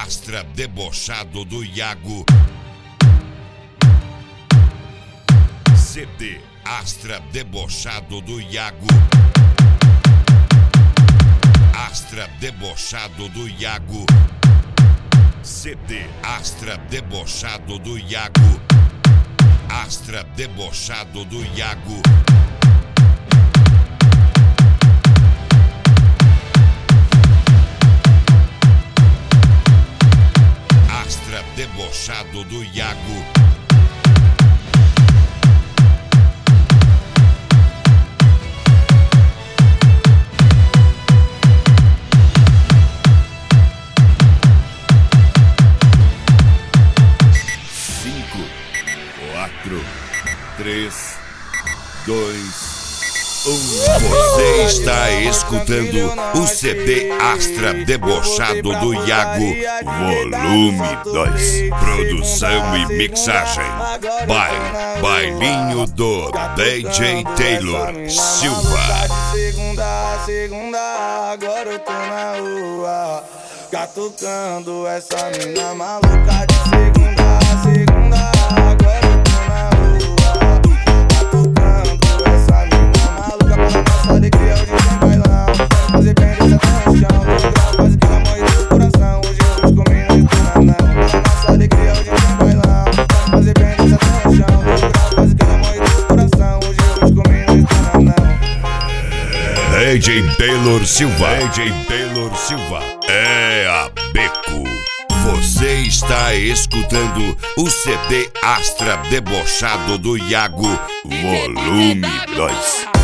Astra debochado do Iago. CD Astra debochado do Iago. Astra debochado do Iago. CD Astra debochado do Iago. Astra debochado do Iago. Astra debochado do Iago. Cinco, 4, 3, 2, 1. Você está escutando o CD Astra debochado do Iago, volume 2. Produção e mixagem Bailinho do DJ Taylor Silva. Segunda a segunda, agora eu tô na rua, catucando essa mina maluca. De segunda a segunda, agora eu tô na rua, catucando essa mina maluca. Pela nossa alegria hoje tem bailão, quero fazer bem dessa até no chão. Tô grau quase que na morre do coração, hoje eu vou comer no escuro não. Pela nossa alegria hoje tem bailão, quero fazer bem dessa até no chão. Tô grau quase que na morre do coração, hoje eu vou comer no escuro não. DJ Taylor Silva. DJ Taylor Silva é a beco. Você está escutando o CD Astra debochado do Iago, volume 2.